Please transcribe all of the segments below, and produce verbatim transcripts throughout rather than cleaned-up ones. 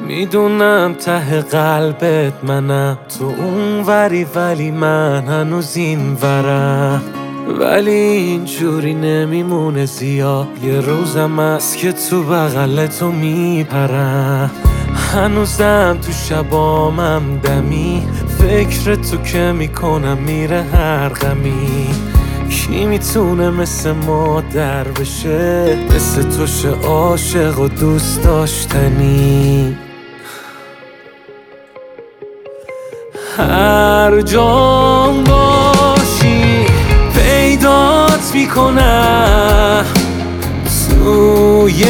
میدونم ته قلبت منم، تو اون وری ولی من هنوز این ورم. ولی اینجوری نمیمونه زیاد، یه روزم هست که تو بغل تو میپرم. هنوزم تو شبامم دمی، فکر تو که میکنم میره هر غمی. کی میتونه مثل مادر بشه، مثل تو شه عاشق و دوست داشتنی. هر جام باشی پیدات میکنم، توی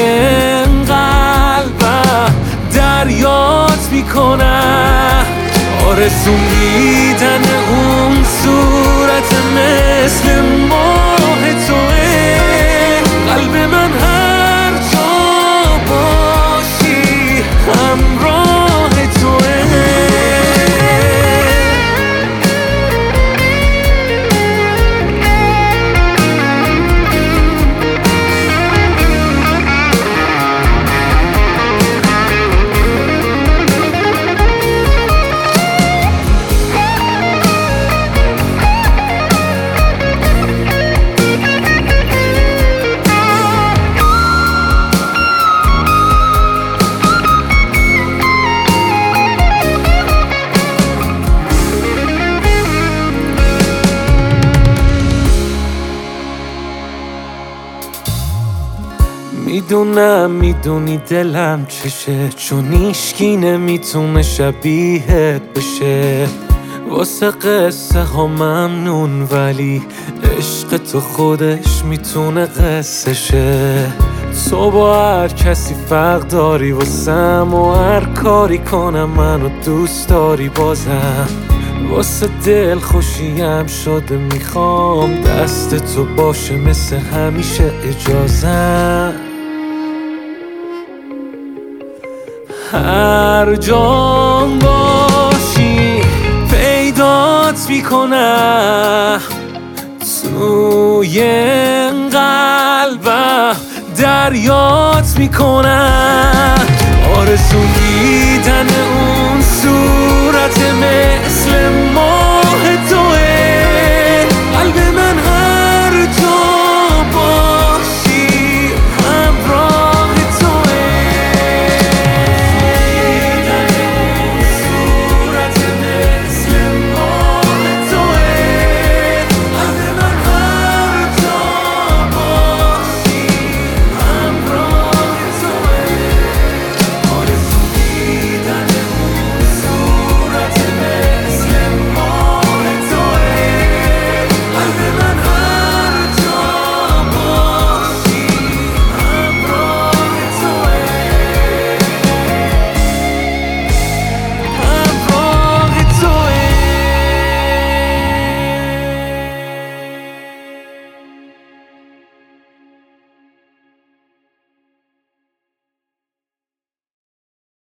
قلبم دریات میکنم. آرزو میدن اون صورت مثل ماه توه، قلب من هر جا باشی همراه توه. میدونم میدونی دلم چشه، چون ایشکی نمیتونه شبیهت بشه. واسه قصه ها ممنون ولی عشق تو خودش میتونه قصه شه. تو با هر کسی فرق داری واسم، و هر کاری کنم منو دوست داری بازم. واسه دل خوشیم شده میخوام دست تو باشه مثل همیشه اجازم. هر جام باشی پیدات میکنم، توی قلبم دریات میکنم. آرزو دیدن اون صورت